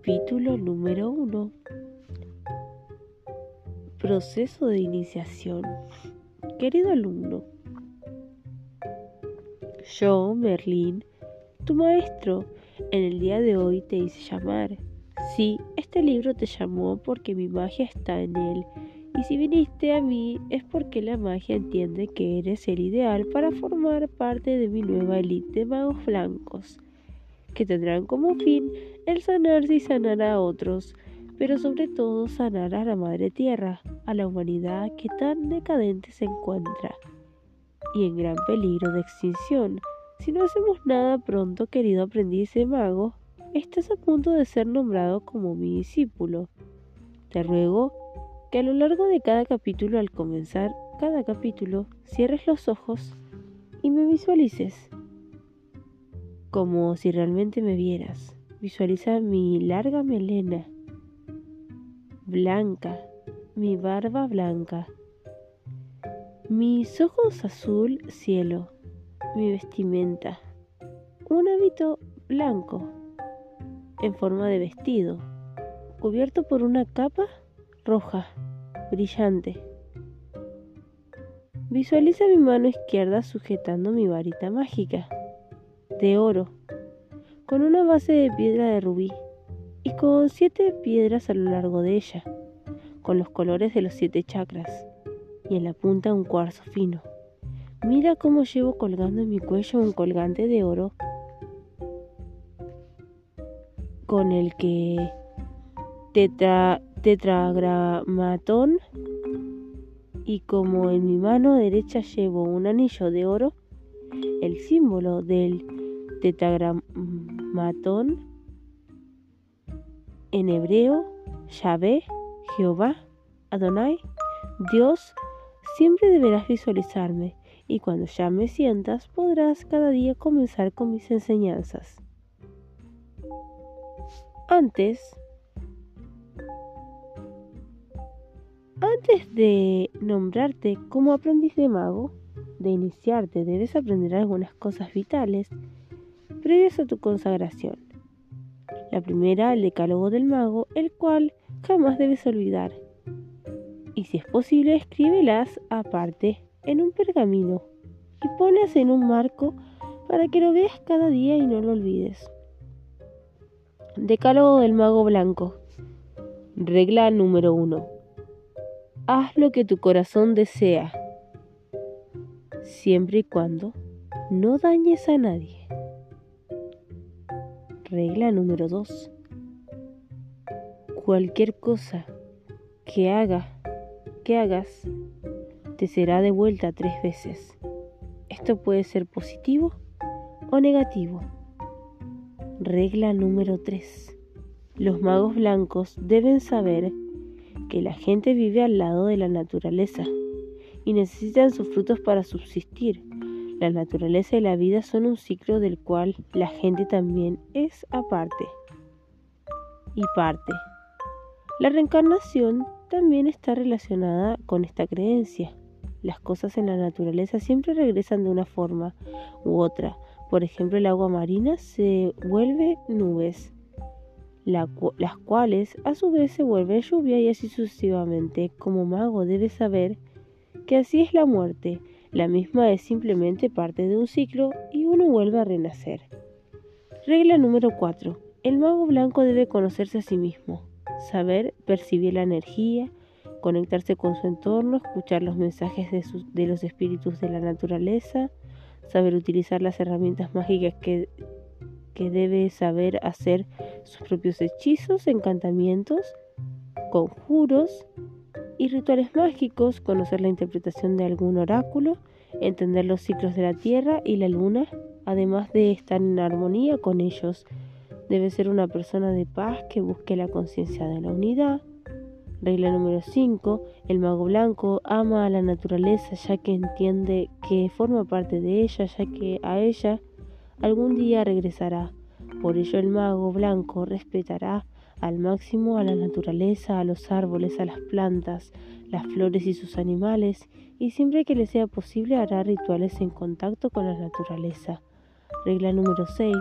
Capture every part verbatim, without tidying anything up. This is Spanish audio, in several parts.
Capítulo número uno. Proceso de iniciación. Querido alumno, yo, Merlín, tu maestro, en el día de hoy te hice llamar. Sí, este libro te llamó porque mi magia está en él, y si viniste a mí es porque la magia entiende que eres el ideal para formar parte de mi nueva élite de magos blancos, que tendrán como fin el sanarse y sanar a otros, pero sobre todo sanar a la Madre Tierra, a la humanidad que tan decadente se encuentra y en gran peligro de extinción. Si no hacemos nada pronto, querido aprendiz de mago, estás a punto de ser nombrado como mi discípulo. Te ruego que a lo largo de cada capítulo, al comenzar cada capítulo, cierres los ojos y me visualices como si realmente me vieras. Visualiza mi larga melena blanca, mi barba blanca, mis ojos azul cielo, mi vestimenta, un hábito blanco en forma de vestido, cubierto por una capa roja, brillante. Visualiza mi mano izquierda sujetando mi varita mágica de oro, con una base de piedra de rubí y con siete piedras a lo largo de ella, con los colores de los siete chakras, y en la punta un cuarzo fino. Mira cómo llevo colgando en mi cuello un colgante de oro con el que tetra, tetragramatón, y como en mi mano derecha llevo un anillo de oro, el símbolo del tetragramatón en hebreo, Yahvé, Jehová, Adonai, Dios. Siempre deberás visualizarme, y cuando ya me sientas podrás cada día comenzar con mis enseñanzas. Antes, antes de nombrarte como aprendiz de mago, de iniciarte, debes aprender algunas cosas vitales previas a tu consagración. La primera, el decálogo del mago, el cual jamás debes olvidar. Y si es posible, escríbelas aparte en un pergamino y ponlas en un marco para que lo veas cada día y no lo olvides. Decálogo del mago blanco. Regla número uno. Haz lo que tu corazón desea, siempre y cuando no dañes a nadie. Regla número dos. Cualquier cosa que haga, que hagas, te será devuelta tres veces. Esto puede ser positivo o negativo. Regla número tres. Los magos blancos deben saber que la gente vive al lado de la naturaleza y necesitan sus frutos para subsistir. La naturaleza y la vida son un ciclo del cual la gente también es aparte y parte. La reencarnación también está relacionada con esta creencia. Las cosas en la naturaleza siempre regresan de una forma u otra. Por ejemplo, el agua marina se vuelve nubes, la cu- las cuales a su vez se vuelven lluvia, y así sucesivamente. Como mago debes saber que así es la muerte. La misma es simplemente parte de un ciclo y uno vuelve a renacer. Regla número cuatro. El mago blanco debe conocerse a sí mismo, saber percibir la energía, conectarse con su entorno, escuchar los mensajes de, sus, de los espíritus de la naturaleza, saber utilizar las herramientas mágicas que, que debe saber hacer sus propios hechizos, encantamientos, conjuros y rituales mágicos, conocer la interpretación de algún oráculo, entender los ciclos de la tierra y la luna, además de estar en armonía con ellos. Debe ser una persona de paz que busque la conciencia de la unidad. Regla número cinco. El mago blanco ama a la naturaleza, ya que entiende que forma parte de ella, ya que a ella algún día regresará. Por ello el mago blanco respetará al máximo a la naturaleza, a los árboles, a las plantas, las flores y sus animales, y siempre que le sea posible hará rituales en contacto con la naturaleza. Regla número seis.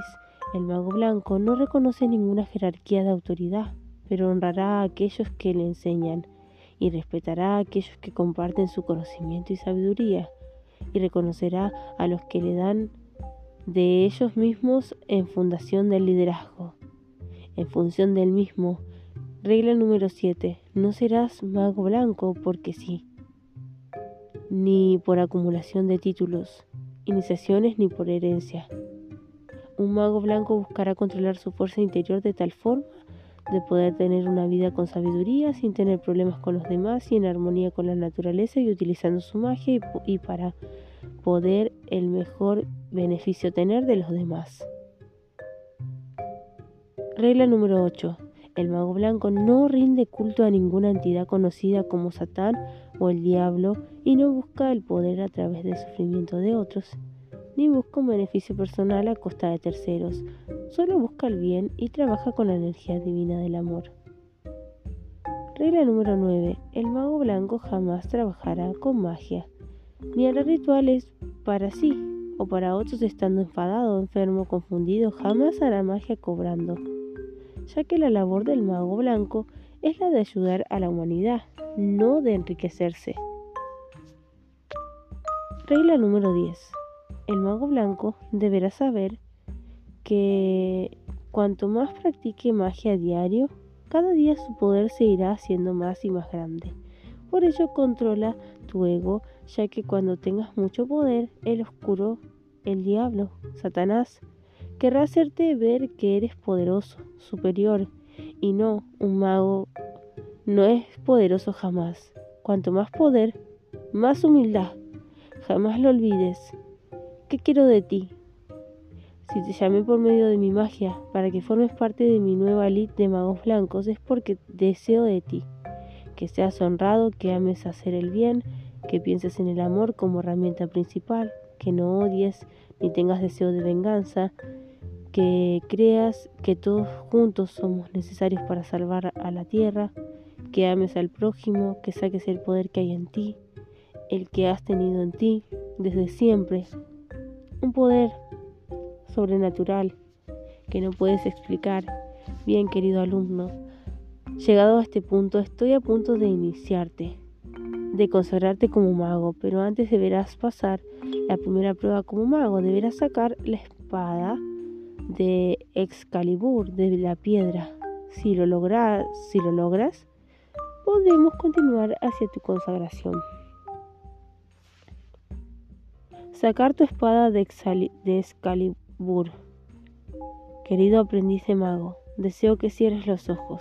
El mago blanco no reconoce ninguna jerarquía de autoridad, pero honrará a aquellos que le enseñan y respetará a aquellos que comparten su conocimiento y sabiduría, y reconocerá a los que le dan de ellos mismos en fundación del liderazgo, en función del mismo. Regla número siete. No serás mago blanco porque sí, ni por acumulación de títulos, iniciaciones ni por herencia. Un mago blanco buscará controlar su fuerza interior de tal forma de poder tener una vida con sabiduría, sin tener problemas con los demás y en armonía con la naturaleza, y utilizando su magia y, y para poder el mejor beneficio tener de los demás. Regla número ocho. El mago blanco no rinde culto a ninguna entidad conocida como Satán o el diablo y no busca el poder a través del sufrimiento de otros, ni busca un beneficio personal a costa de terceros. Solo busca el bien y trabaja con la energía divina del amor. Regla número nueve. El mago blanco jamás trabajará con magia, ni hará rituales para sí o para otros estando enfadado, enfermo, confundido. Jamás hará magia cobrando, ya que la labor del mago blanco es la de ayudar a la humanidad, no de enriquecerse. Regla número diez. El mago blanco deberá saber que cuanto más practique magia a diario, cada día su poder se irá haciendo más y más grande. Por ello controla tu ego, ya que cuando tengas mucho poder, el oscuro, el diablo, Satanás, querrá hacerte ver que eres poderoso, superior, y no, un mago no es poderoso jamás. Cuanto más poder, más humildad. Jamás lo olvides. ¿Qué quiero de ti? Si te llamé por medio de mi magia para que formes parte de mi nueva elite de magos blancos, es porque deseo de ti que seas honrado, que ames hacer el bien, que pienses en el amor como herramienta principal, que no odies ni tengas deseo de venganza, que creas que todos juntos somos necesarios para salvar a la tierra, que ames al prójimo, que saques el poder que hay en ti, el que has tenido en ti desde siempre, un poder sobrenatural que no puedes explicar. Bien, querido alumno, llegado a este punto, estoy a punto de iniciarte, de consagrarte como mago, pero antes deberás pasar la primera prueba como mago. Deberás sacar la espada de Excalibur, de la piedra. Si lo logras, si lo logras, podremos continuar hacia tu consagración. Sacar tu espada de, Exali- de Excalibur. Querido aprendiz de mago, deseo que cierres los ojos.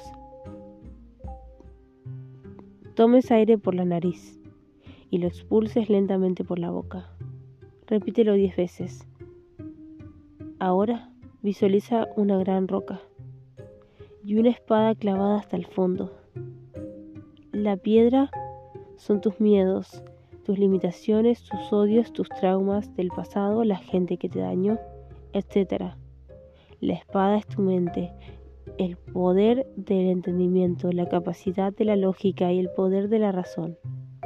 Tomes aire por la nariz y lo expulses lentamente por la boca. Repítelo diez veces. Ahora visualiza una gran roca y una espada clavada hasta el fondo. La piedra son tus miedos, tus limitaciones, tus odios, tus traumas del pasado, la gente que te dañó, etcétera. La espada es tu mente, el poder del entendimiento, la capacidad de la lógica y el poder de la razón.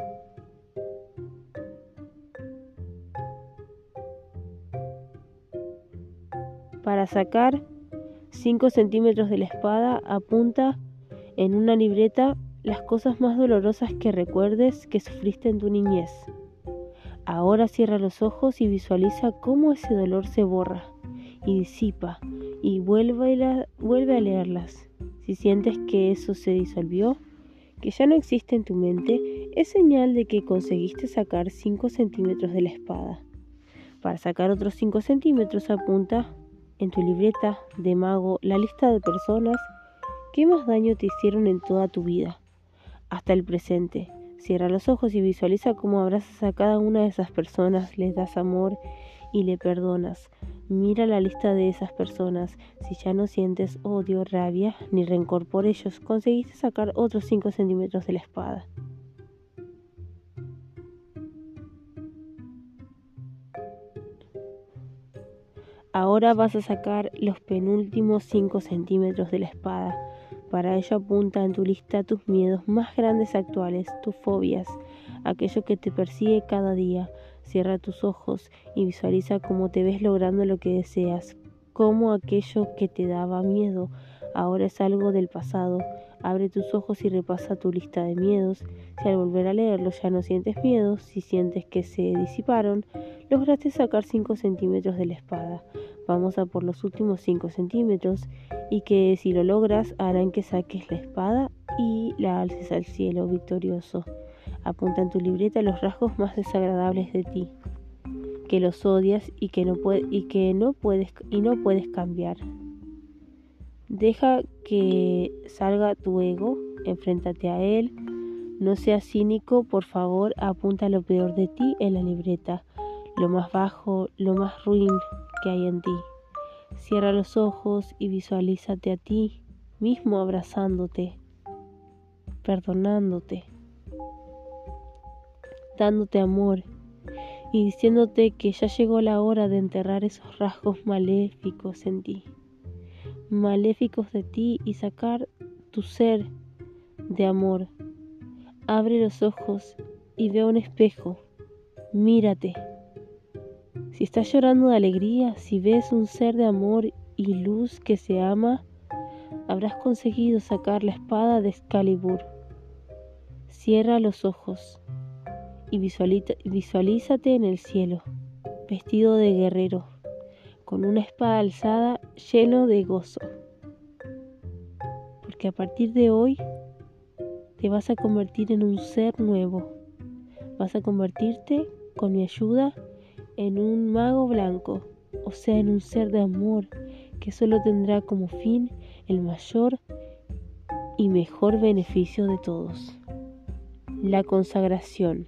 Para sacar cinco centímetros de la espada, apunta en una libreta las cosas más dolorosas que recuerdes que sufriste en tu niñez. Ahora cierra los ojos y visualiza cómo ese dolor se borra y disipa, y vuelve a, vuelve a leerlas. Si sientes que eso se disolvió, que ya no existe en tu mente, es señal de que conseguiste sacar cinco centímetros de la espada. Para sacar otros cinco centímetros, apunta en tu libreta de mago la lista de personas que más daño te hicieron en toda tu vida, hasta el presente. Cierra los ojos y visualiza cómo abrazas a cada una de esas personas, les das amor y le perdonas. Mira la lista de esas personas. Si ya no sientes odio, rabia ni rencor por ellos, conseguiste sacar otros cinco centímetros de la espada. Ahora vas a sacar los penúltimos cinco centímetros de la espada. Para ello apunta en tu lista tus miedos más grandes actuales, tus fobias, aquello que te persigue cada día. Cierra tus ojos y visualiza cómo te ves logrando lo que deseas, Como aquello que te daba miedo ahora es algo del pasado. Abre tus ojos y repasa tu lista de miedos. Si al volver a leerlo ya no sientes miedo, si sientes que se disiparon, lograste sacar cinco centímetros de la espada. Vamos a por los últimos cinco centímetros y que si lo logras harán que saques la espada y la alces al cielo victorioso. Apunta en tu libreta los rasgos más desagradables de ti, que los odias y que no, puede, y que no puedes y no puedes cambiar. Deja que salga tu ego, enfréntate a él. No seas cínico, por favor, apunta lo peor de ti en la libreta, lo más bajo, lo más ruin que hay en ti. Cierra los ojos y visualízate a ti mismo abrazándote, perdonándote, dándote amor y diciéndote que ya llegó la hora de enterrar esos rasgos maléficos en ti, maléficos de ti y sacar tu ser de amor. Abre los ojos y ve a un espejo, mírate. Si estás llorando de alegría, si ves un ser de amor y luz que se ama, habrás conseguido sacar la espada de Excalibur. Cierra los ojos y visualízate en el cielo, vestido de guerrero, con una espada alzada lleno de gozo. Porque a partir de hoy te vas a convertir en un ser nuevo. Vas a convertirte, con mi ayuda, en un mago blanco, o sea, en un ser de amor que solo tendrá como fin el mayor y mejor beneficio de todos: la consagración.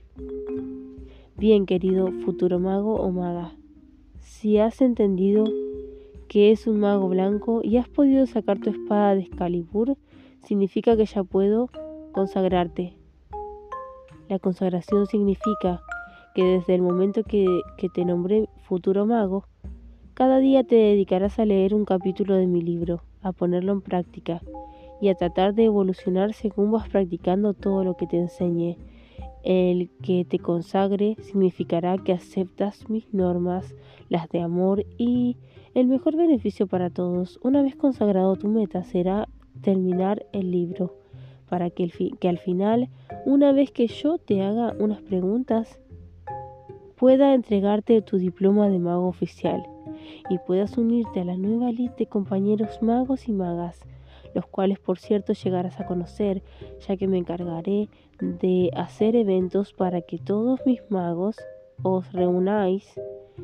Bien, querido futuro mago o maga, si has entendido que es un mago blanco y has podido sacar tu espada de Excalibur, significa que ya puedo consagrarte. La consagración significa que desde el momento que, que te nombré futuro mago, cada día te dedicarás a leer un capítulo de mi libro, a ponerlo en práctica y a tratar de evolucionar según vas practicando todo lo que te enseñé. El que te consagre significará que aceptas mis normas, las de amor y el mejor beneficio para todos. Una vez consagrado, tu meta será terminar el libro, para que, el fi- que al final, una vez que yo te haga unas preguntas, pueda entregarte tu diploma de mago oficial y puedas unirte a la nueva elite de compañeros magos y magas, los cuales por cierto llegarás a conocer, ya que me encargaré de hacer eventos para que todos mis magos os reunáis,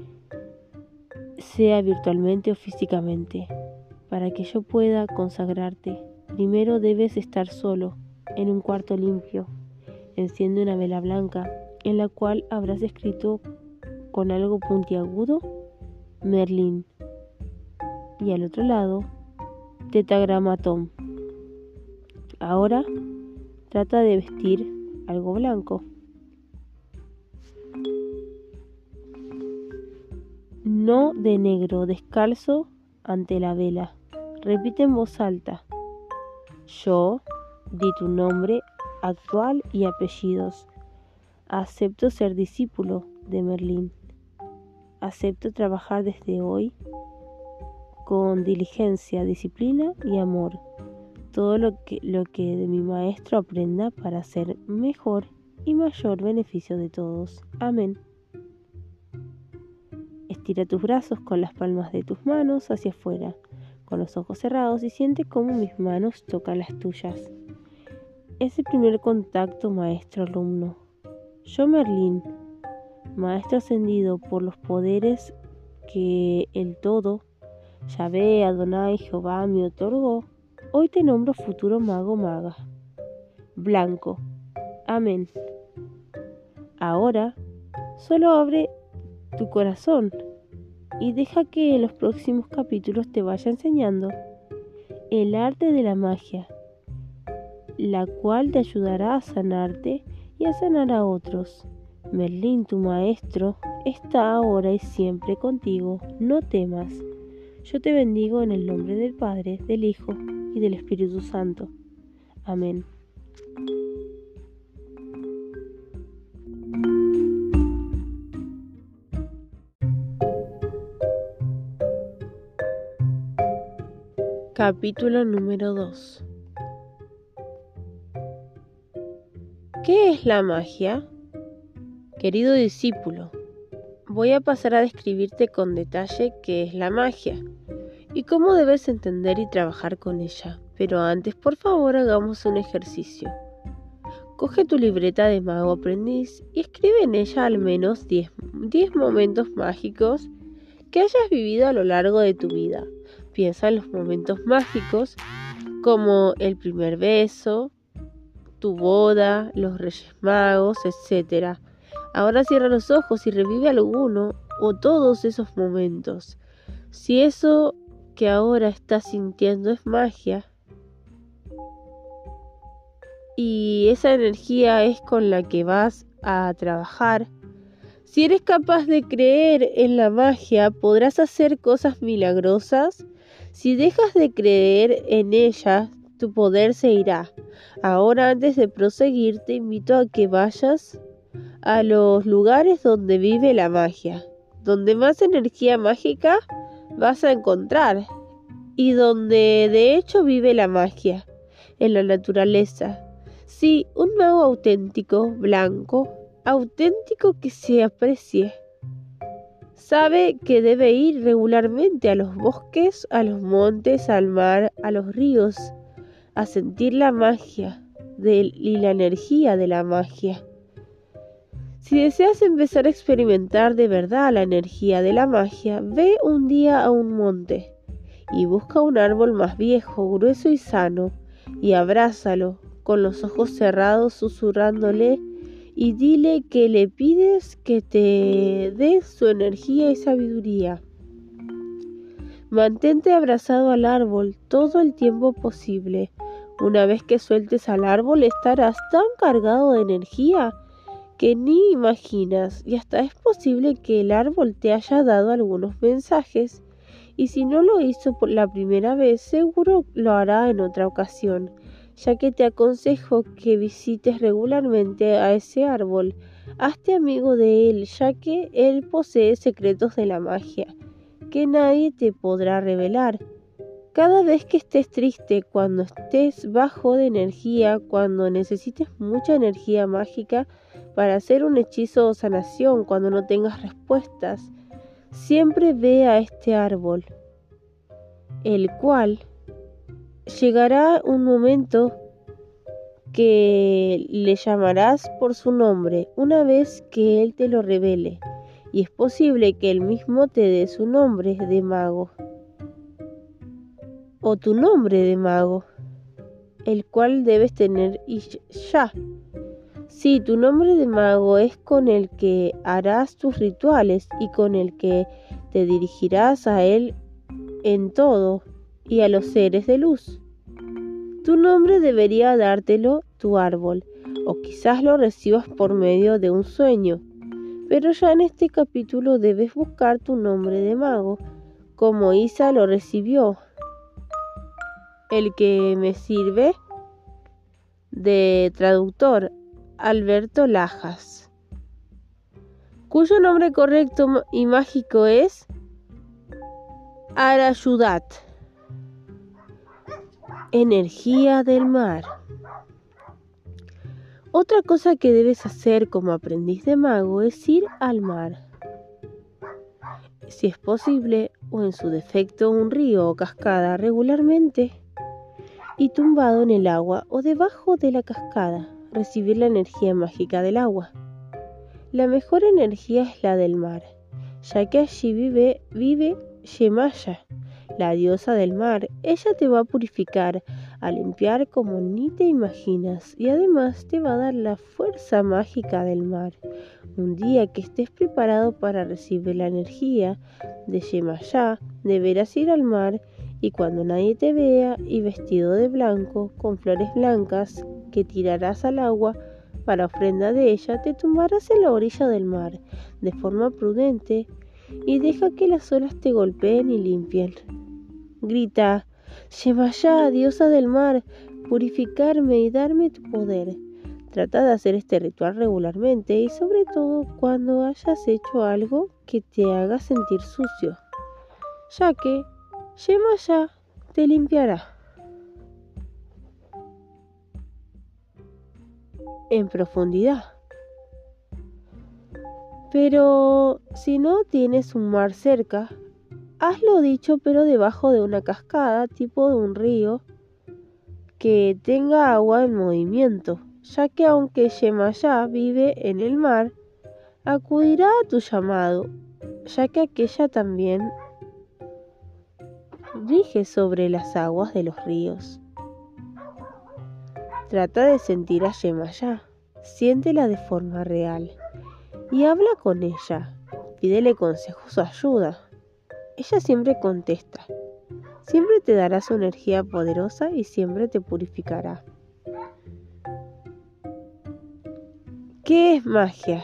sea virtualmente o físicamente. Para que yo pueda consagrarte, primero debes estar solo, en un cuarto limpio. Enciende una vela blanca, en la cual habrás escrito con algo puntiagudo Merlín, y al otro lado Tetragrámaton. Ahora trata de vestir algo blanco. No de negro, descalzo ante la vela. Repite en voz alta: yo, di tu nombre actual y apellidos. Acepto ser discípulo de Merlín. Acepto trabajar desde hoy con diligencia, disciplina y amor. Todo lo que, lo que de mi maestro aprenda para ser mejor y mayor beneficio de todos. Amén. Estira tus brazos con las palmas de tus manos hacia afuera, con los ojos cerrados, y siente cómo mis manos tocan las tuyas. Es el primer contacto maestro-alumno. Yo, Merlín, maestro ascendido por los poderes que el todo, Yahvé, Adonai, Jehová, me otorgó, hoy te nombro futuro mago maga. Blanco. Amén. Ahora, solo abre tu corazón y deja que en los próximos capítulos te vaya enseñando el arte de la magia, la cual te ayudará a sanarte y a sanar a otros. Merlín, tu maestro, está ahora y siempre contigo. No temas. Yo te bendigo en el nombre del Padre, del Hijo y del Espíritu Santo. Amén. Capítulo número dos. ¿Qué es la magia? Querido discípulo, voy a pasar a describirte con detalle qué es la magia y cómo debes entender y trabajar con ella. Pero antes, por favor, hagamos un ejercicio. Coge tu libreta de mago aprendiz y escribe en ella al menos diez momentos mágicos que hayas vivido a lo largo de tu vida. Piensa en los momentos mágicos como el primer beso, tu boda, los Reyes Magos, etcétera. Ahora cierra los ojos y revive alguno o todos esos momentos. Si eso que ahora estás sintiendo es magia y esa energía es con la que vas a trabajar, si eres capaz de creer en la magia, podrás hacer cosas milagrosas. Si dejas de creer en ella, tu poder se irá. Ahora, antes de proseguir, te invito a que vayas a los lugares donde vive la magia. Donde más energía mágica vas a encontrar y donde de hecho vive la magia, en la naturaleza. Sí, un mago auténtico, blanco, auténtico que se aprecie. Sabe que debe ir regularmente a los bosques, a los montes, al mar, a los ríos, a sentir la magia de, y la energía de la magia. Si deseas empezar a experimentar de verdad la energía de la magia, ve un día a un monte y busca un árbol más viejo, grueso y sano, y abrázalo con los ojos cerrados, susurrándole, y dile que le pides que te dé su energía y sabiduría. Mantente abrazado al árbol todo el tiempo posible. Una vez que sueltes al árbol, estarás tan cargado de energía que ni imaginas, y hasta es posible que el árbol te haya dado algunos mensajes, y si no lo hizo por la primera vez, seguro lo hará en otra ocasión, ya que te aconsejo que visites regularmente a ese árbol. Hazte amigo de él, ya que él posee secretos de la magia que nadie te podrá revelar. Cada vez que estés triste, cuando estés bajo de energía, cuando necesites mucha energía mágica para hacer un hechizo o sanación, cuando no tengas respuestas, siempre ve a este árbol, el cual llegará un momento que le llamarás por su nombre una vez que él te lo revele, y es posible que él mismo te dé su nombre de mago o tu nombre de mago, el cual debes tener y ya. Sí, tu nombre de mago es con el que harás tus rituales y con el que te dirigirás a él en todo y a los seres de luz. Tu nombre debería dártelo tu árbol, o quizás lo recibas por medio de un sueño, pero ya en este capítulo debes buscar tu nombre de mago, como Isa lo recibió, el que me sirve de traductor, Alberto Lajas, cuyo nombre correcto y mágico es Arayudat, energía del mar. Otra cosa que debes hacer como aprendiz de mago es ir al mar, si es posible, o en su defecto un río o cascada, regularmente, y tumbado en el agua o debajo de la cascada, recibir la energía mágica del agua. La mejor energía es la del mar, ya que allí vive, vive Yemaya, la diosa del mar. Ella te va a purificar, a limpiar como ni te imaginas, y además te va a dar la fuerza mágica del mar. Un día que estés preparado para recibir la energía de Yemaya, deberás ir al mar, y cuando nadie te vea y vestido de blanco, con flores blancas que tirarás al agua para ofrenda de ella, te tumbarás en la orilla del mar de forma prudente y deja que las olas te golpeen y limpien. Grita: Yemaya, diosa del mar, purificarme y darme tu poder. Trata de hacer este ritual regularmente y sobre todo cuando hayas hecho algo que te haga sentir sucio, ya que Yemaya te limpiará en profundidad. Pero si no tienes un mar cerca, hazlo dicho pero debajo de una cascada, tipo de un río, que tenga agua en movimiento, ya que aunque Yemayá vive en el mar, acudirá a tu llamado, ya que aquella también rige sobre las aguas de los ríos. Trata de sentir a Yemayá, siéntela de forma real y habla con ella, pídele consejos o ayuda. Ella siempre contesta, siempre te dará su energía poderosa y siempre te purificará. ¿Qué es magia?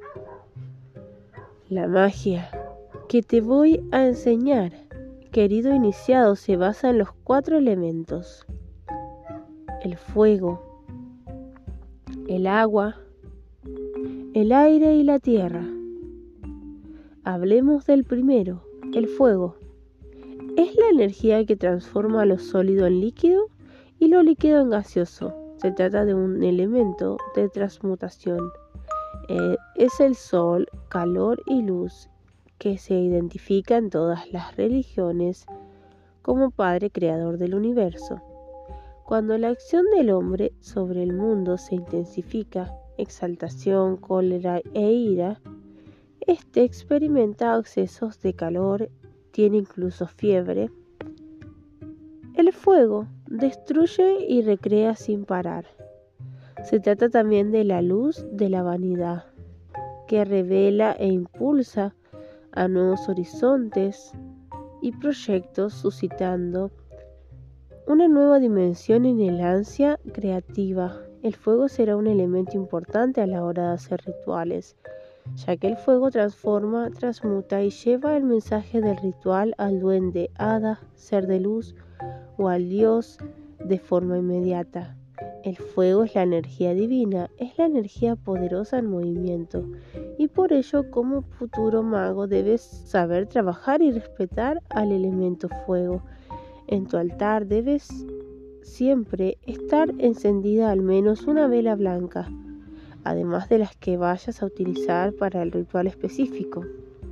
La magia que te voy a enseñar, querido iniciado, se basa en los cuatro elementos: el fuego, el agua, el aire y la tierra. Hablemos del primero, el fuego. Es la energía que transforma lo sólido en líquido y lo líquido en gaseoso. Se trata de un elemento de transmutación. Eh, es el sol, calor y luz, que se identifica en todas las religiones como Padre Creador del universo. Cuando la acción del hombre sobre el mundo se intensifica, exaltación, cólera e ira, este experimenta excesos de calor, tiene incluso fiebre. El fuego destruye y recrea sin parar. Se trata también de la luz de la vanidad, que revela e impulsa a nuevos horizontes y proyectos, suscitando una nueva dimensión en el ansia creativa. El fuego será un elemento importante a la hora de hacer rituales, ya que el fuego transforma, transmuta y lleva el mensaje del ritual al duende, hada, ser de luz o al dios de forma inmediata. El fuego es la energía divina, es la energía poderosa en movimiento, y por ello como futuro mago debes saber trabajar y respetar al elemento fuego. En tu altar debes siempre estar encendida al menos una vela blanca, además de las que vayas a utilizar para el ritual específico.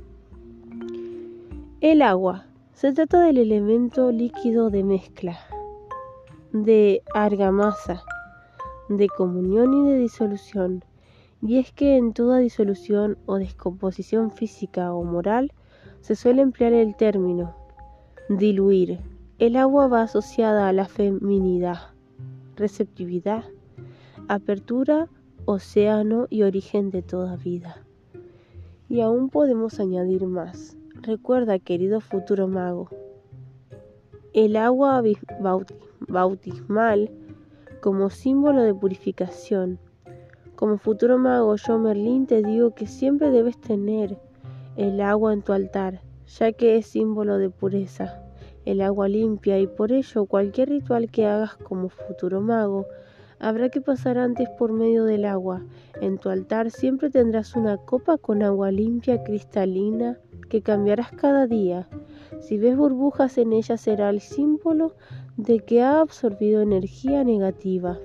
El agua. Se trata del elemento líquido de mezcla, de argamasa, de comunión y de disolución. Y es que en toda disolución o descomposición física o moral se suele emplear el término diluir. El agua va asociada a la feminidad, receptividad, apertura, océano y origen de toda vida. Y aún podemos añadir más. Recuerda, querido futuro mago, el agua bautismal como símbolo de purificación. Como futuro mago, yo, Merlín, te digo que siempre debes tener el agua en tu altar, ya que es símbolo de pureza, el agua limpia, y por ello cualquier ritual que hagas como futuro mago habrá que pasar antes por medio del agua. En tu altar siempre tendrás una copa con agua limpia, cristalina, que cambiarás cada día. Si ves burbujas en ella será el símbolo de que ha absorbido energía negativa.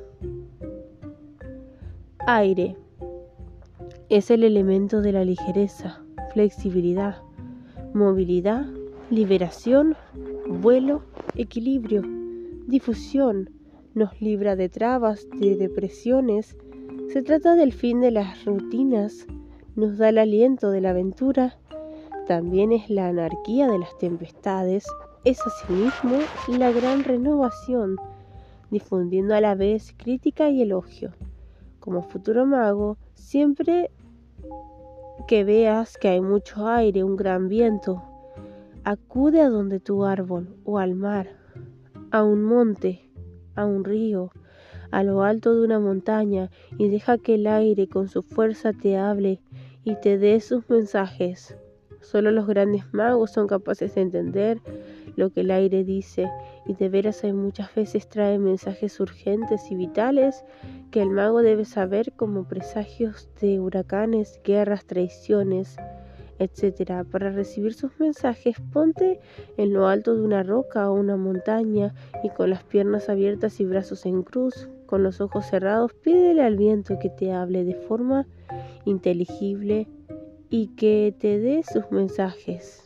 Aire. Es el elemento de la ligereza, flexibilidad, movilidad, liberación, vuelo, equilibrio, difusión. Nos libra de trabas, de depresiones. Se trata del fin de las rutinas, nos da el aliento de la aventura. También es la anarquía de las tempestades, es asimismo la gran renovación, difundiendo a la vez crítica y elogio. Como futuro mago, siempre que veas que hay mucho aire, un gran viento, acude a donde tu árbol o al mar, a un monte, a un río, a lo alto de una montaña, y deja que el aire con su fuerza te hable y te dé sus mensajes. Solo los grandes magos son capaces de entender lo que el aire dice, y de veras hay muchas veces trae mensajes urgentes y vitales que el mago debe saber, como presagios de huracanes, guerras, traiciones. etcétera. Para recibir sus mensajes, ponte en lo alto de una roca o una montaña y con las piernas abiertas y brazos en cruz, con los ojos cerrados, pídele al viento que te hable de forma inteligible y que te dé sus mensajes.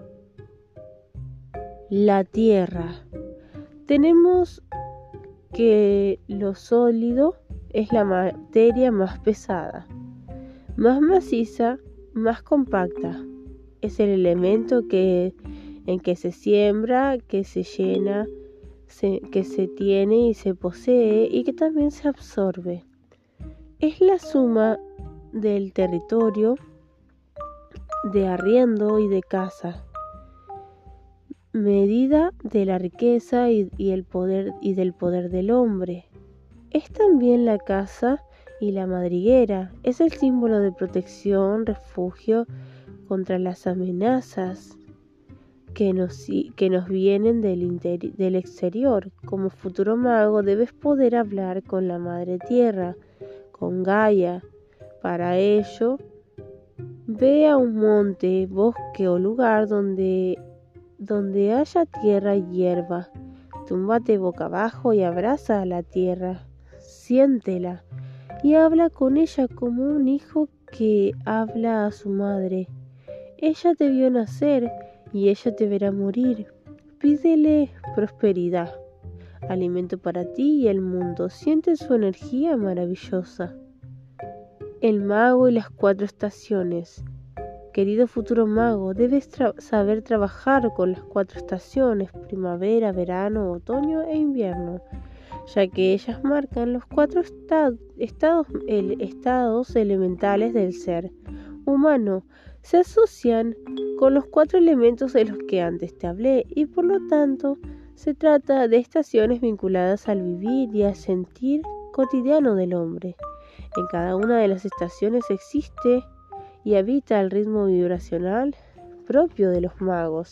La tierra. Tenemos que lo sólido es la materia más pesada, más maciza, más compacta. Es el elemento que, en que se siembra, que se llena, se, que se tiene y se posee y que también se absorbe. Es la suma del territorio, de arriendo y de casa, medida de la riqueza y, y el poder y del poder del hombre. Es también la casa y la madriguera. Es el símbolo de protección, refugio contra las amenazas que nos, que nos vienen del, interi- del exterior. Como futuro mago debes poder hablar con la madre tierra, con Gaia. Para ello, ve a un monte, bosque o lugar donde Donde haya tierra y hierba, túmbate boca abajo y abraza a la tierra, siéntela y habla con ella como un hijo que habla a su madre. Ella te vio nacer y ella te verá morir. Pídele prosperidad, alimento para ti y el mundo. Siente su energía maravillosa. El mago y las cuatro estaciones. Querido futuro mago, debes tra- saber trabajar con las cuatro estaciones, primavera, verano, otoño e invierno, ya que ellas marcan los cuatro esta- estados, el, estados elementales del ser humano. Se asocian con los cuatro elementos de los que antes te hablé y por lo tanto se trata de estaciones vinculadas al vivir y al sentir cotidiano del hombre. En cada una de las estaciones existe y habita el ritmo vibracional propio de los magos,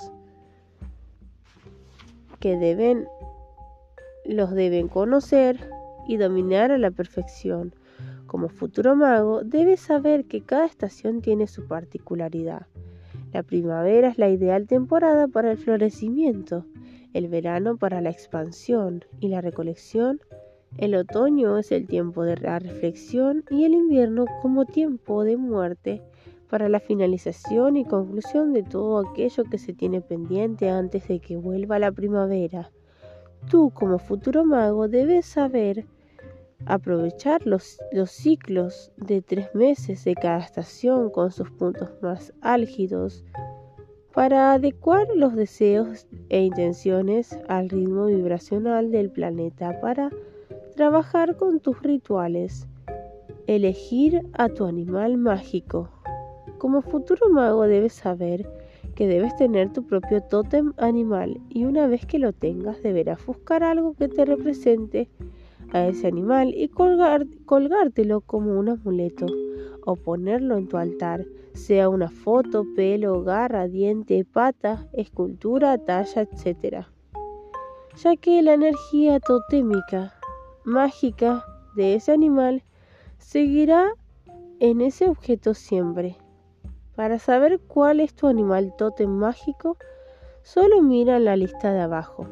que deben, los deben conocer y dominar a la perfección. Como futuro mago, debes saber que cada estación tiene su particularidad. La primavera es la ideal temporada para el florecimiento, el verano para la expansión y la recolección. El otoño es el tiempo de la reflexión y el invierno como tiempo de muerte para la finalización y conclusión de todo aquello que se tiene pendiente antes de que vuelva la primavera. Tú, como futuro mago, debes saber aprovechar los, los ciclos de tres meses de cada estación con sus puntos más álgidos para adecuar los deseos e intenciones al ritmo vibracional del planeta para trabajar con tus rituales. Elegir a tu animal mágico. Como futuro mago debes saber que debes tener tu propio tótem animal y una vez que lo tengas deberás buscar algo que te represente a ese animal y colgar, colgártelo como un amuleto o ponerlo en tu altar, sea una foto, pelo, garra, diente, pata, escultura, talla, etcétera. Ya que la energía totémica mágica de ese animal seguirá en ese objeto siempre. Para saber cuál es tu animal tótem mágico, solo mira la lista de abajo.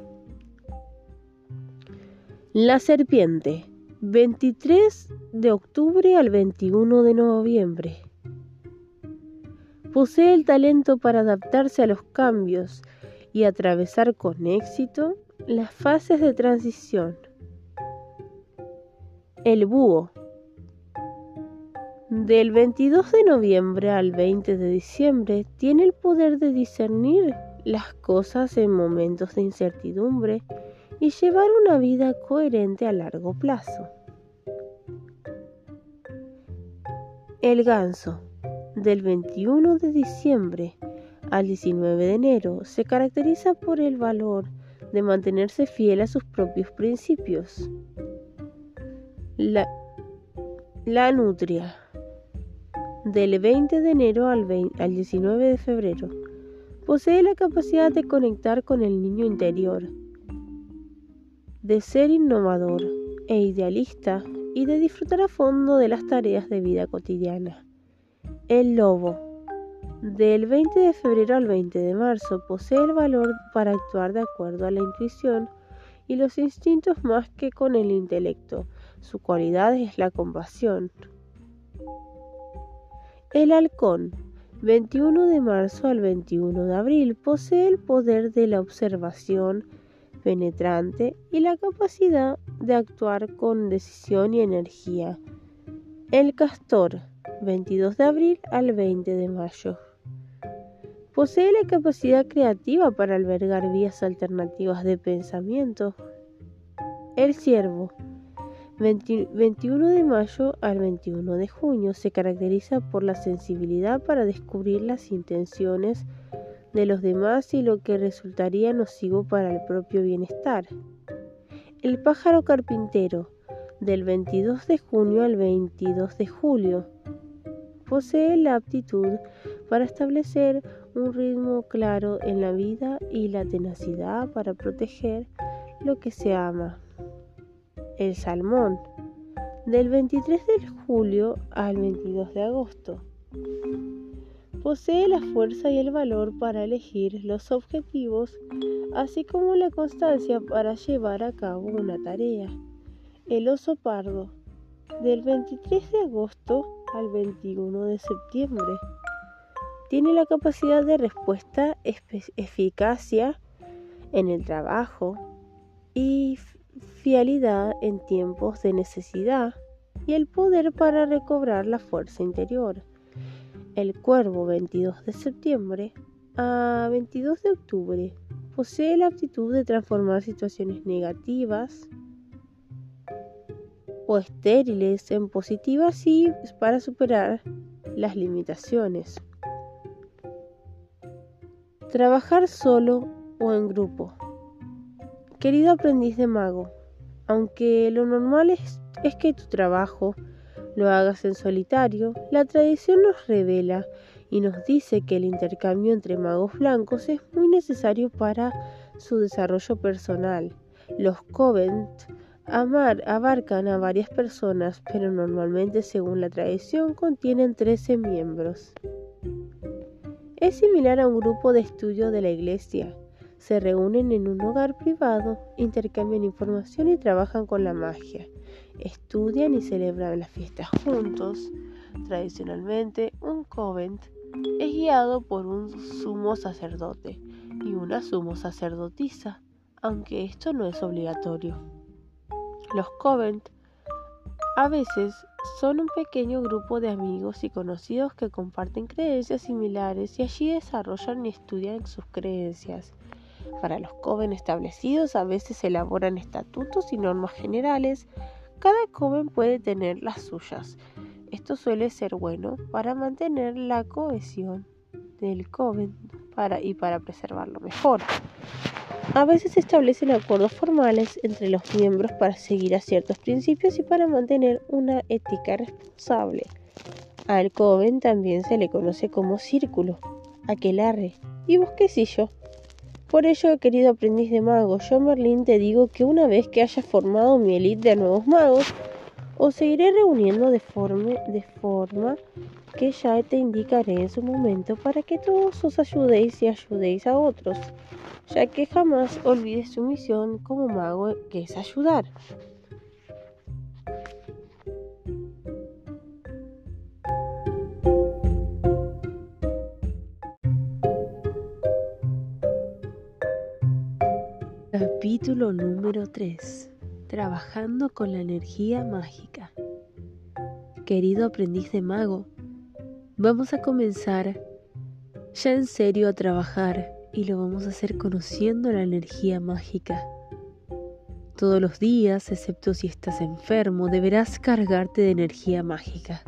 La serpiente, veintitrés de octubre al veintiuno de noviembre. Posee el talento para adaptarse a los cambios y atravesar con éxito las fases de transición. El búho, del veintidós de noviembre al veinte de diciembre, tiene el poder de discernir las cosas en momentos de incertidumbre y llevar una vida coherente a largo plazo. El ganso, del veintiuno de diciembre al diecinueve de enero, se caracteriza por el valor de mantenerse fiel a sus propios principios. La, la nutria, del veinte de enero al, veinte, al diecinueve de febrero, posee la capacidad de conectar con el niño interior, de ser innovador e idealista y de disfrutar a fondo de las tareas de vida cotidiana. El lobo, Del veinte de febrero al veinte de marzo posee el valor para actuar de acuerdo a la intuición y los instintos más que con el intelecto. Su cualidad es la compasión. El halcón, veintiuno de marzo al veintiuno de abril, posee el poder de la observación penetrante y la capacidad de actuar con decisión y energía. El castor, veintidós de abril al veinte de mayo. Posee la capacidad creativa para albergar vías alternativas de pensamiento. El ciervo, veintiuno de mayo al veintiuno de junio, se caracteriza por la sensibilidad para descubrir las intenciones de los demás y lo que resultaría nocivo para el propio bienestar. El pájaro carpintero, del veintidós de junio al veintidós de julio, posee la aptitud para establecer un ritmo claro en la vida y la tenacidad para proteger lo que se ama. El salmón, del veintitrés de julio al veintidós de agosto, posee la fuerza y el valor para elegir los objetivos, así como la constancia para llevar a cabo una tarea. El oso pardo, del veintitrés de agosto al veintiuno de septiembre, tiene la capacidad de respuesta, eficacia en el trabajo y fiabilidad en tiempos de necesidad y el poder para recobrar la fuerza interior. El cuervo, veintidós de septiembre a veintidós de octubre, posee la aptitud de transformar situaciones negativas o estériles en positivas y para superar las limitaciones. Trabajar solo o en grupo. Querido aprendiz de mago, aunque lo normal es, es que tu trabajo lo hagas en solitario, la tradición nos revela y nos dice que el intercambio entre magos blancos es muy necesario para su desarrollo personal. Los Covent amar, abarcan a varias personas, pero normalmente, según la tradición, contienen trece miembros. Es similar a un grupo de estudio de la iglesia. Se reúnen en un hogar privado, intercambian información y trabajan con la magia. Estudian y celebran las fiestas juntos. Tradicionalmente, un Covent es guiado por un sumo sacerdote y una sumo sacerdotisa, aunque esto no es obligatorio. Los Covent a veces son un pequeño grupo de amigos y conocidos que comparten creencias similares y allí desarrollan y estudian sus creencias. Para los Coven establecidos a veces se elaboran estatutos y normas generales. Cada Coven puede tener las suyas. Esto suele ser bueno para mantener la cohesión del Coven para, y para preservarlo mejor. A veces se establecen acuerdos formales entre los miembros para seguir a ciertos principios y para mantener una ética responsable. Al Coven también se le conoce como círculo, aquelarre y bosquecillo. Por ello, querido aprendiz de mago, yo Merlín te digo que una vez que hayas formado mi élite de nuevos magos, os seguiré reuniendo de forma, de forma que ya te indicaré en su momento para que todos os ayudéis y ayudéis a otros, ya que jamás olvides tu misión como mago, que es ayudar. Capítulo número tres. Trabajando con la energía mágica. Querido aprendiz de mago, vamos a comenzar ya en serio a trabajar y lo vamos a hacer conociendo la energía mágica. Todos los días, excepto si estás enfermo, deberás cargarte de energía mágica.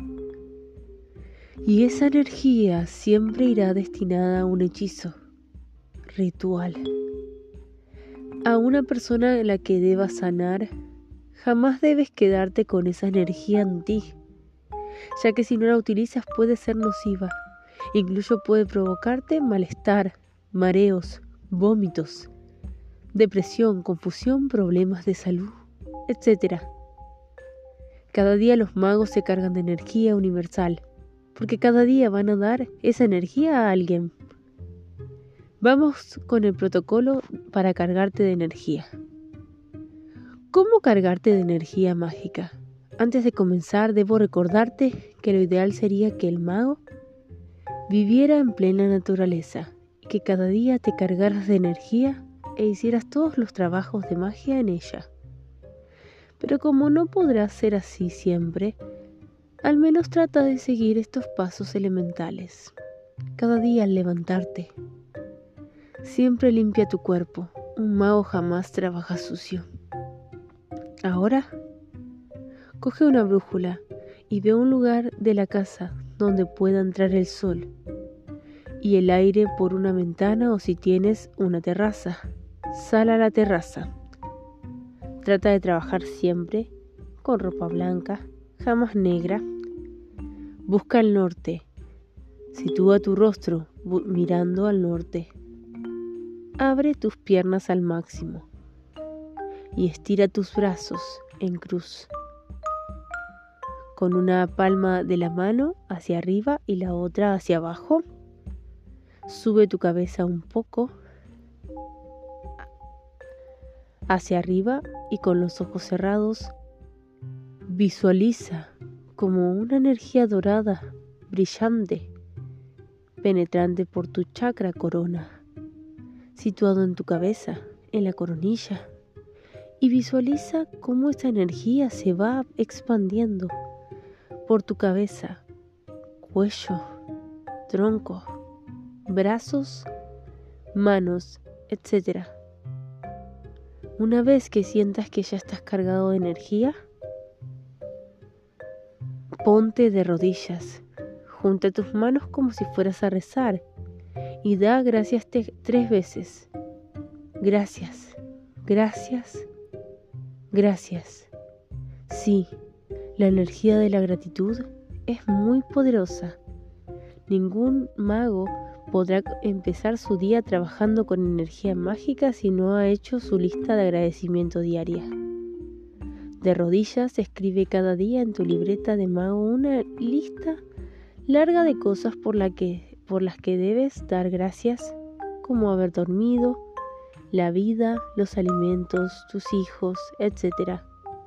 Y esa energía siempre irá destinada a un hechizo, ritual. A una persona a la que debas sanar, jamás debes quedarte con esa energía en ti, ya que si no la utilizas puede ser nociva. Incluso puede provocarte malestar, mareos, vómitos, depresión, confusión, problemas de salud, etcétera. Cada día los magos se cargan de energía universal, porque cada día van a dar esa energía a alguien. Vamos con el protocolo para cargarte de energía. ¿Cómo cargarte de energía mágica? Antes de comenzar, debo recordarte que lo ideal sería que el mago viviera en plena naturaleza y que cada día te cargaras de energía e hicieras todos los trabajos de magia en ella. Pero como no podrás ser así siempre, al menos trata de seguir estos pasos elementales. Cada día al levantarte, siempre limpia tu cuerpo. Un mago jamás trabaja sucio. Ahora, coge una brújula y ve un lugar de la casa donde pueda entrar el sol y el aire por una ventana, o si tienes una terraza, sal a la terraza. Trata de trabajar siempre con ropa blanca, jamás negra. Busca el norte. Sitúa tu rostro mirando al norte. Abre tus piernas al máximo y estira tus brazos en cruz, con una palma de la mano hacia arriba y la otra hacia abajo. Sube tu cabeza un poco hacia arriba y con los ojos cerrados visualiza como una energía dorada, brillante, penetrante por tu chakra corona, situado en tu cabeza, en la coronilla, y visualiza cómo esta energía se va expandiendo por tu cabeza, cuello, tronco, brazos, manos, etcétera. Una vez que sientas que ya estás cargado de energía, ponte de rodillas, junta tus manos como si fueras a rezar y da gracias te- tres veces. Gracias, gracias, gracias. Sí, la energía de la gratitud es muy poderosa. Ningún mago podrá empezar su día trabajando con energía mágica si no ha hecho su lista de agradecimiento diaria. De rodillas, escribe cada día en tu libreta de mago una lista larga de cosas por, la que, por las que debes dar gracias, como haber dormido, la vida, los alimentos, tus hijos, etcétera.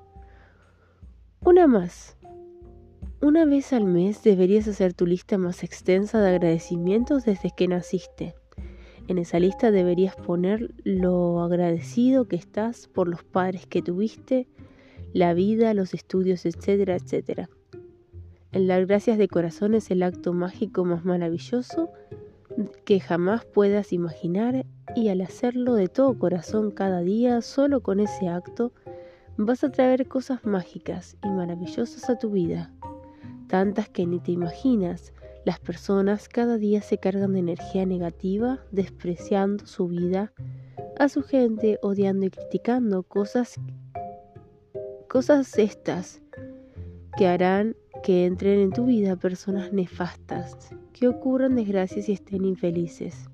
Una más. Una vez al mes deberías hacer tu lista más extensa de agradecimientos desde que naciste. En esa lista deberías poner lo agradecido que estás por los padres que tuviste, la vida, los estudios, etcétera, etcétera. El dar gracias de corazón es el acto mágico más maravilloso que jamás puedas imaginar, y al hacerlo de todo corazón cada día, solo con ese acto, vas a traer cosas mágicas y maravillosas a tu vida. Tantas que ni te imaginas. Las personas cada día se cargan de energía negativa, despreciando su vida, a su gente, odiando y criticando cosas, cosas estas que harán que entren en tu vida personas nefastas, que ocurran desgracias y estén infelices.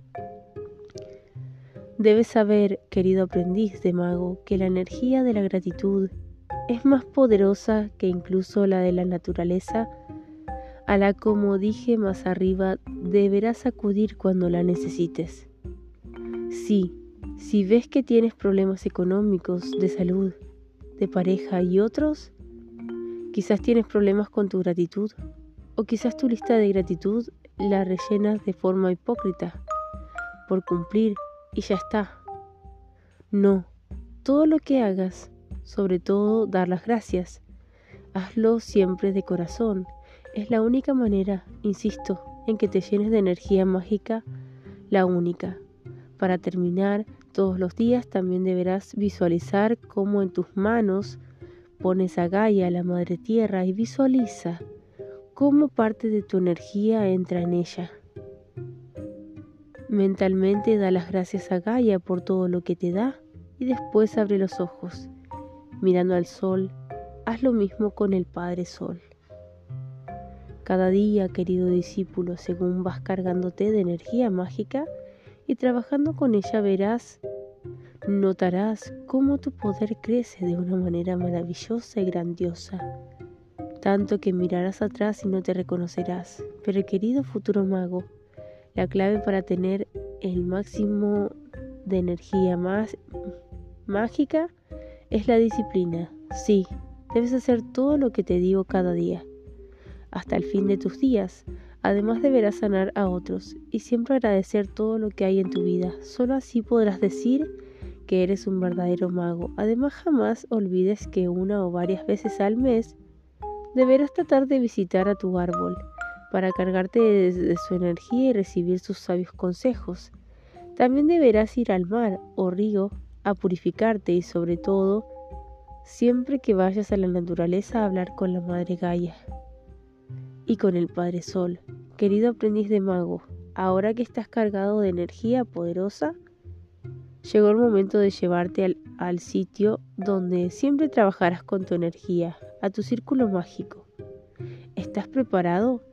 Debes saber, querido aprendiz de mago, que la energía de la gratitud es más poderosa que incluso la de la naturaleza, a la, como dije más arriba, deberás acudir cuando la necesites. Sí, si ves que tienes problemas económicos, de salud, de pareja y otros, quizás tienes problemas con tu gratitud, o quizás tu lista de gratitud la rellenas de forma hipócrita, por cumplir y ya está. No, todo lo que hagas, sobre todo dar las gracias, hazlo siempre de corazón. Es la única manera, insisto, en que te llenes de energía mágica, la única. Para terminar, todos los días también deberás visualizar cómo en tus manos pones a Gaia, la Madre Tierra, y visualiza cómo parte de tu energía entra en ella. Mentalmente da las gracias a Gaia por todo lo que te da y después abre los ojos, mirando al sol. Haz lo mismo con el Padre Sol. Cada día, querido discípulo, según vas cargándote de energía mágica y trabajando con ella, verás, notarás cómo tu poder crece de una manera maravillosa y grandiosa, tanto que mirarás atrás y no te reconocerás. Pero querido futuro mago, la clave para tener el máximo de energía más mágica es la disciplina. Sí, debes hacer todo lo que te digo cada día, hasta el fin de tus días. Además deberás sanar a otros y siempre agradecer todo lo que hay en tu vida. Solo así podrás decir que eres un verdadero mago. Además, jamás olvides que una o varias veces al mes deberás tratar de visitar a tu árbol para cargarte de, de su energía y recibir sus sabios consejos. También deberás ir al mar o río a purificarte y, sobre todo, siempre que vayas a la naturaleza, a hablar con la Madre Gaia y con el Padre Sol. Querido aprendiz de mago, ahora que estás cargado de energía poderosa, llegó el momento de llevarte al, al sitio donde siempre trabajarás con tu energía, a tu círculo mágico. ¿Estás preparado?